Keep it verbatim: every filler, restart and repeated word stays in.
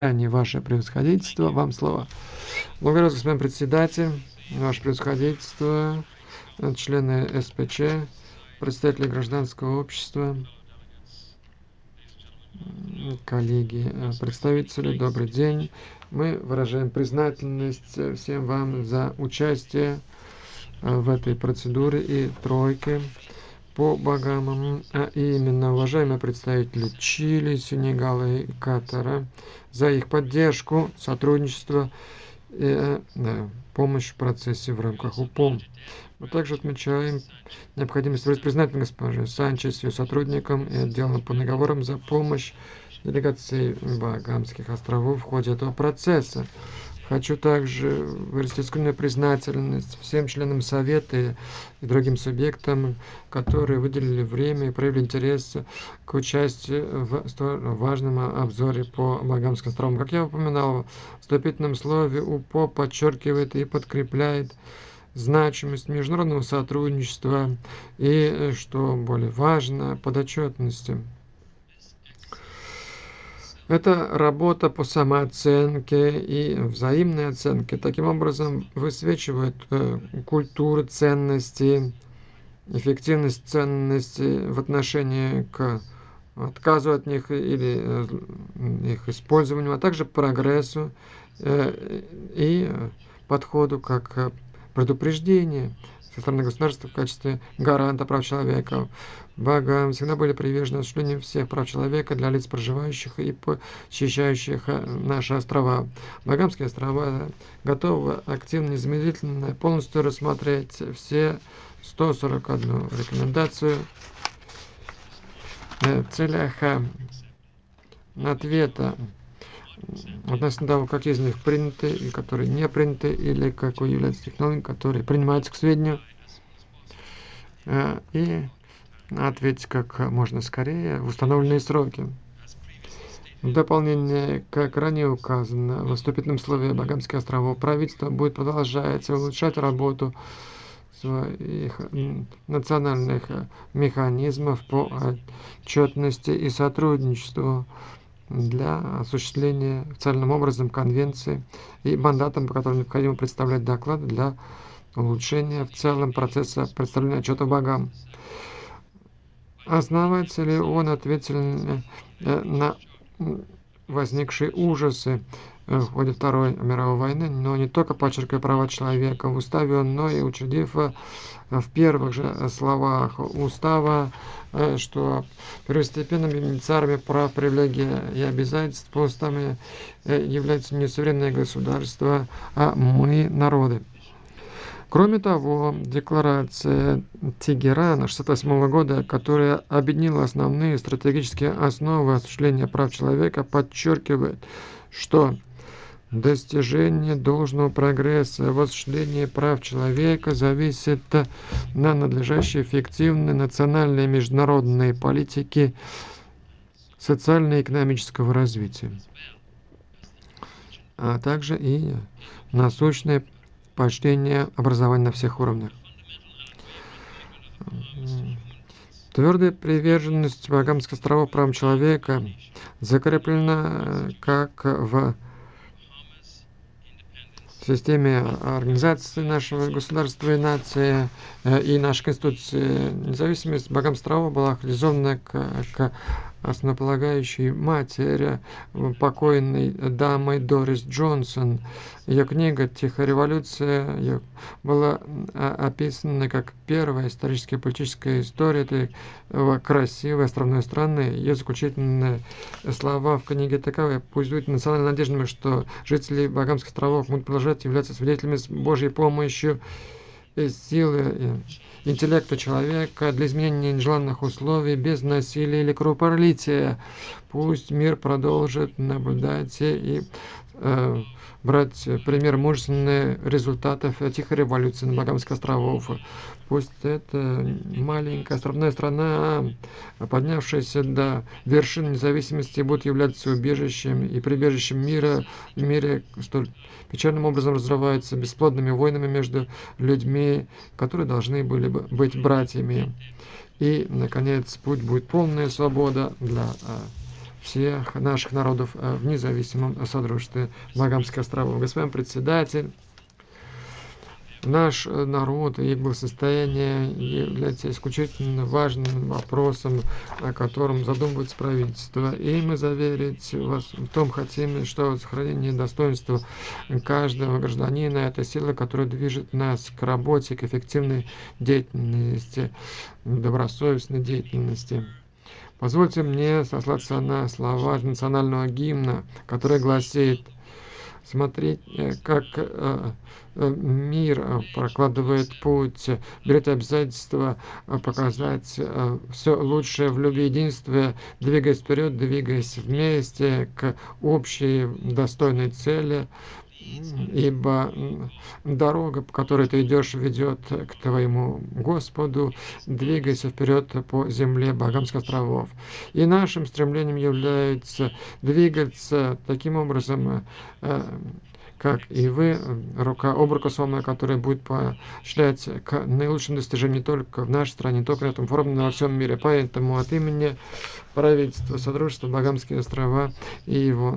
Ваше превосходительство, вам слово. Благодарю, господин председатель, ваше превосходительство, члены СПЧ, представители гражданского общества, коллеги, представители, добрый день. Мы выражаем признательность всем вам за участие в этой процедуре и тройке по Багамам, а именно уважаемые представители Чили, Сенегала и Катара, за их поддержку, сотрудничество и да, помощь в процессе в рамках УПОМ. Мы также отмечаем необходимость выразить признательность госпоже Санчес и ее сотрудникам и отделам по договорам за помощь делегации Багамских островов в ходе этого процесса. Хочу также выразить искреннюю признательность всем членам Совета и другим субъектам, которые выделили время и проявили интерес к участию в столь важном обзоре по Багамским островам. Как я упоминал, в вступительном слове УПО подчеркивает и подкрепляет значимость международного сотрудничества и, что более важно, подотчетности. Это работа по самооценке и взаимной оценке. Таким образом, высвечивает э, культуру ценностей, эффективность ценностей в отношении к отказу от них или э, их использованию, а также прогрессу э, и подходу как предупреждение со стороны государства в качестве гаранта прав человека. Багам всегда были привержены осуществлению всех прав человека для лиц, проживающих и посещающих наши острова. Багамские острова готовы активно, незамедлительно, полностью рассмотреть все сто сорок одну рекомендацию в целях ответа относительно того, какие из них приняты и которые не приняты, или какой является технологией, которые принимаются к сведению, и ответить как можно скорее в установленные сроки. В дополнение, как ранее указано, в вступительном слове Багамских островов правительство будет продолжать улучшать работу своих национальных механизмов по отчетности и сотрудничеству для осуществления специальным образом конвенции и мандатом, по которому необходимо представлять доклады для улучшения в целом процесса представления отчета Багам. Основатели ООН ответили на возникшие ужасы в ходе Второй мировой войны, но не только подчеркивая права человека в уставе, но и учредив в первых же словах устава, что первостепенными бенефициарами прав, привилегий и обязательств по уставам являются не суверенные государства, а мы, народы. Кроме того, декларация Тегерана шестьдесят восьмого года, которая объединила основные стратегические основы осуществления прав человека, подчеркивает, что достижение должного прогресса в осуществлении прав человека зависит на надлежащей эффективной национальной и международной политике социально-экономического развития, а также и насущное поощрение образования на всех уровнях. Твердая приверженность Багамских островов правам человека закреплена как в системе организации нашего государства и нации и нашей Конституции. Независимость Багамских островов была реализована как основополагающей матери покойной дамы Дорис Джонсон. Ее книга «Тихая революция» была описана как первая историческая и политическая история этой красивой островной страны. Ее заключительные слова в книге таковы: «Пусть будет национальной надеждой, что жители Багамских островов будут продолжать являться свидетелями с Божьей помощью силы интеллекта человека для изменения нежеланных условий без насилия или кровопролития. Пусть мир продолжит наблюдать и э, брать пример мужественных результатов тихой революции на Багамских островах. Пусть эта маленькая островная страна, поднявшаяся до вершин независимости, будет являться убежищем и прибежищем мира в мире, столь печальным образом разрывается бесплодными войнами между людьми, которые должны были бы быть братьями. И, наконец, путь будет полная свобода для всех наших народов в независимом содружестве Багамских островов. Господин председатель, наш народ и благосостояние является исключительно важным вопросом, о котором задумывается правительство. И мы заверить вас в том хотим, что сохранение достоинства каждого гражданина – это сила, которая движет нас к работе, к эффективной деятельности, добросовестной деятельности. Позвольте мне сослаться на слова национального гимна, который гласит: смотреть, как мир прокладывает путь, берет обязательство показать все лучшее в любви и единстве, двигаясь вперед, двигаясь вместе к общей достойной цели, ибо дорога, по которой ты идешь, ведет к твоему Господу. Двигайся вперед по земле Багамских островов. И нашим стремлением является двигаться таким образом, как и вы, рука об руку с вами, которая будет поощрять к наилучшим достижениям не только в нашей стране, не только на этом форуме, но во всем мире. Поэтому от имени правительства Содружества Багамские острова и его